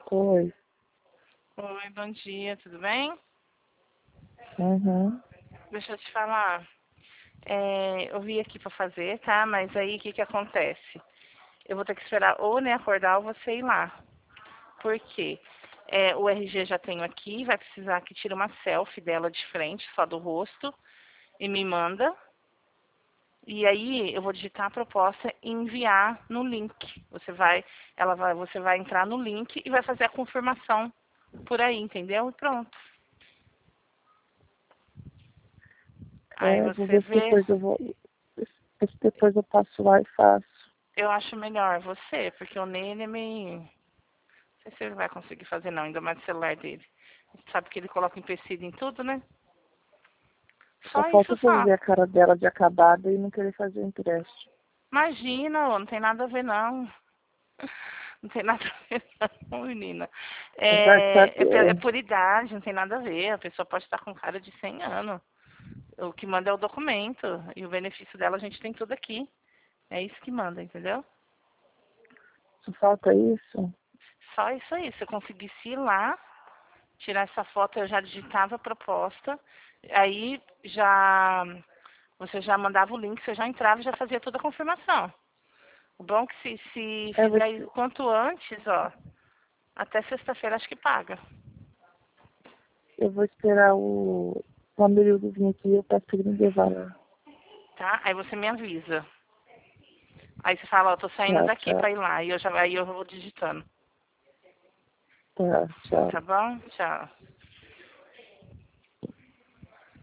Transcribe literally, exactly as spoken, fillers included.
Oi. Oi, bom dia, tudo bem? Uhum. Deixa eu te falar. É, eu vim aqui pra fazer, tá? Mas aí o que que acontece? Eu vou ter que esperar ou nem acordar ou você ir lá. Por quê? É, o R G já tenho aqui, vai precisar que tire uma selfie dela de frente, só do rosto, e me manda. E aí eu vou digitar a proposta e enviar no link. Você vai, ela vai, você vai entrar no link e vai fazer a confirmação por aí, entendeu? E pronto. Aí É, vou você ver se vê. depois eu vou. Ver se depois eu passo lá e faço. Eu acho melhor você, porque o Ney, ele é meio... Não sei se ele vai conseguir fazer não, ainda mais no celular dele. Sabe que ele coloca empecilho em tudo, né? Só Só falta isso, o povo só. ver a cara dela de acabada e não querer fazer o empréstimo. Imagina, ô, não tem nada a ver não. Não tem nada a ver não, menina. Vai É, é, pe- é saber. por idade, não tem nada a ver. A pessoa pode estar com cara de cem anos. O que manda é o documento. E o benefício dela a gente tem tudo aqui. É isso que manda, entendeu? Só falta isso. Só isso aí. Se eu conseguisse ir lá, tirar essa foto, eu já digitava a proposta. Aí já você já mandava o link, você já entrava e já fazia toda a confirmação. O bom é que se, se É, fizer você, isso quanto antes, ó, até sexta-feira acho que paga. eu vou esperar o, o Amerildo vir aqui e eu peço que ele me levar lá. Tá? Aí você me avisa. Aí você fala, ó, tô saindo Tá, daqui tchau. pra ir lá. E eu já aí eu vou digitando. Tá, tchau. Tá bom? Tchau.